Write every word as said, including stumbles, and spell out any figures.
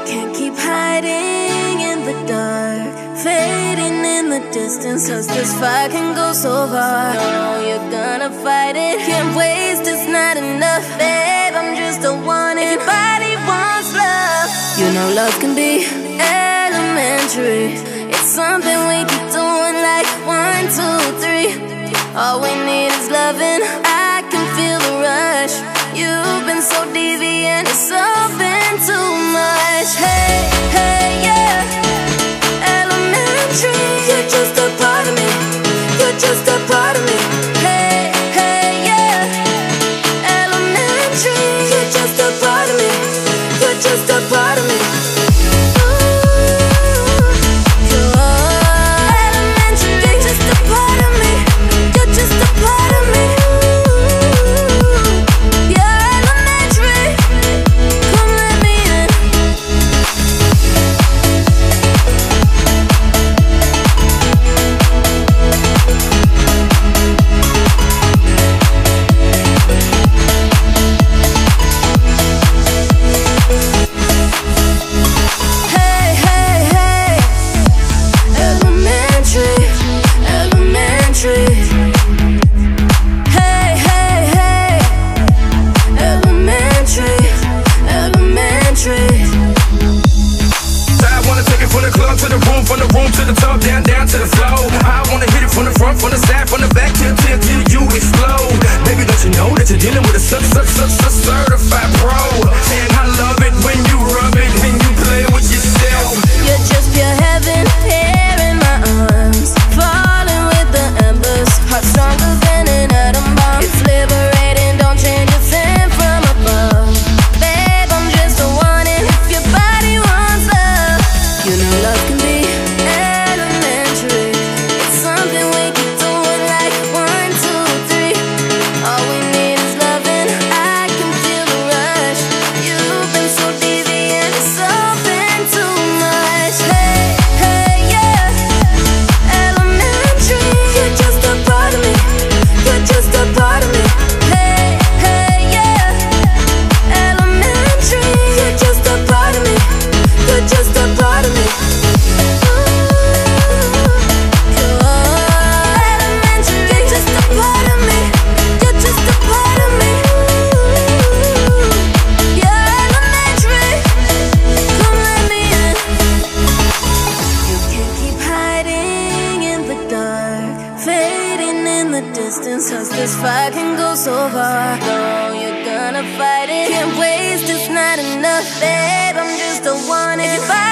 can't keep hiding in the dark, fading in the distance, cause this fire can go so far. No, you're gonna fight it, can't waste, it's not enough. Babe, I'm just the one, if your body wants love. You know love can be elementary, it's something we keep doing like one, two, three. All we need is loving, I can feel the rush. You've been so deviant, it's all been too much. Hey, hey, yeah, elementary. You're just a part of me, you're just a part of me. Hey, hey, yeah, elementary. You're just a part of me, you're just a part of me. Cause this fire can go so far. No, you're gonna fight it, can't waste, it's not enough. Babe, I'm just the one, if you fight